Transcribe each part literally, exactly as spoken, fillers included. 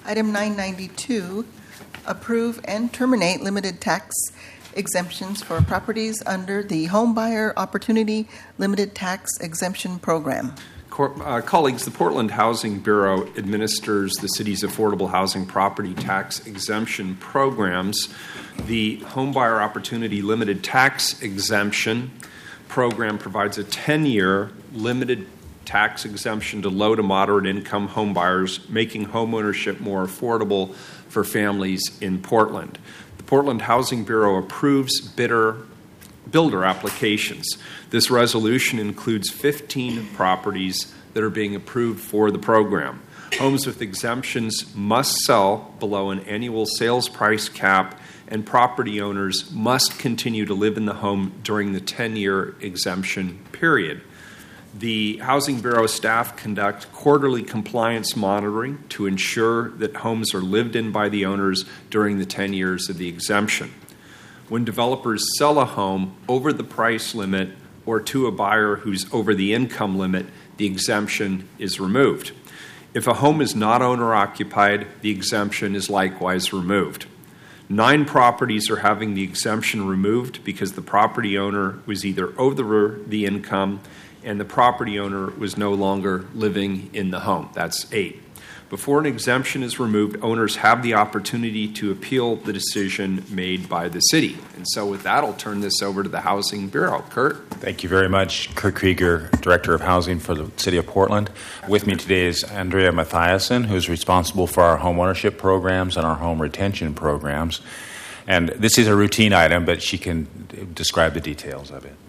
Item nine ninety-two, approve and terminate limited tax exemptions for properties under the Homebuyer Opportunity Limited Tax Exemption Program. Uh, colleagues, the Portland Housing Bureau administers the city's affordable housing property tax exemption programs. The Homebuyer Opportunity Limited Tax Exemption program provides a ten-year limited tax exemption to low to moderate income homebuyers, making homeownership more affordable for families in Portland. The Portland Housing Bureau approves bidder builder applications. This resolution includes fifteen properties that are being approved for the program. Homes with exemptions must sell below an annual sales price cap, and property owners must continue to live in the home during the ten-year exemption period. The Housing Bureau staff conduct quarterly compliance monitoring to ensure that homes are lived in by the owners during the ten years of the exemption. When developers sell a home over the price limit or to a buyer who's over the income limit, the exemption is removed. If a home is not owner-occupied, the exemption is likewise removed. Nine properties are having the exemption removed because the property owner was either over the income and the property owner was no longer living in the home. That's eight. Before an exemption is removed, owners have the opportunity to appeal the decision made by the city. And so with that, I'll turn this over to the Housing Bureau. Kurt? Thank you very much. Kurt Krieger, Director of Housing for the City of Portland. With me today is Andrea Mathiasen, who's responsible for our home ownership programs and our home retention programs. And this is a routine item, but she can describe the details of it.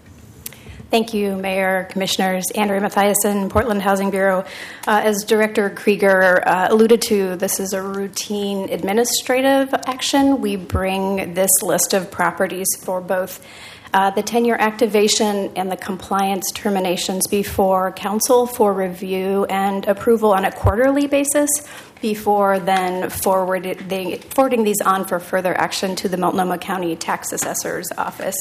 Thank you, Mayor, Commissioners. Andrea Mathiasen, Portland Housing Bureau. Uh, as Director Krieger uh, alluded to, this is a routine administrative action. We bring this list of properties for both uh, the ten-year activation and the compliance terminations before council for review and approval on a quarterly basis, before then forwarding, forwarding these on for further action to the Multnomah County Tax Assessor's Office.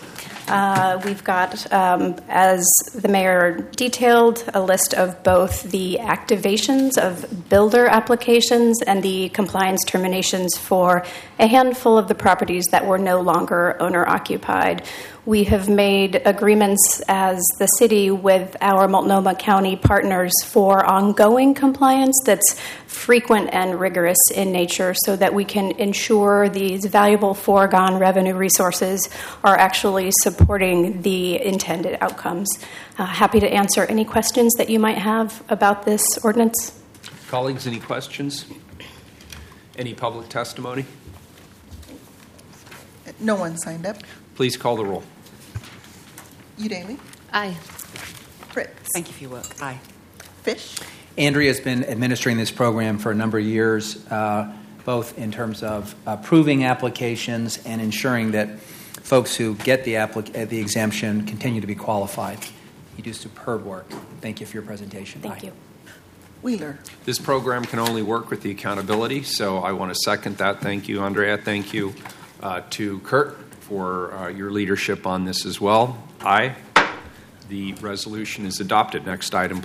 Uh, we've got, um, as the mayor detailed, a list of both the activations of builder applications and the compliance terminations for a handful of the properties that were no longer owner-occupied. We have made agreements as the city with our Multnomah County partners for ongoing compliance that's frequent and rigorous in nature so that we can ensure these valuable foregone revenue resources are actually supporting the intended outcomes. Uh, happy to answer any questions that you might have about this ordinance. Colleagues, any questions? Any public testimony? No one signed up. Please call the roll. Udaley? Aye. Fritz? Thank you for your work. Aye. Fish? Andrea has been administering this program for a number of years, uh, both in terms of approving applications and ensuring that folks who get the, applic- the exemption continue to be qualified. You do superb work. Thank you for your presentation. Thank Aye. you. Wheeler? This program can only work with the accountability, so I want to second that. Thank you, Andrea. Thank you uh, to Kurt for uh, your leadership on this as well. Aye. The resolution is adopted. Next item, please.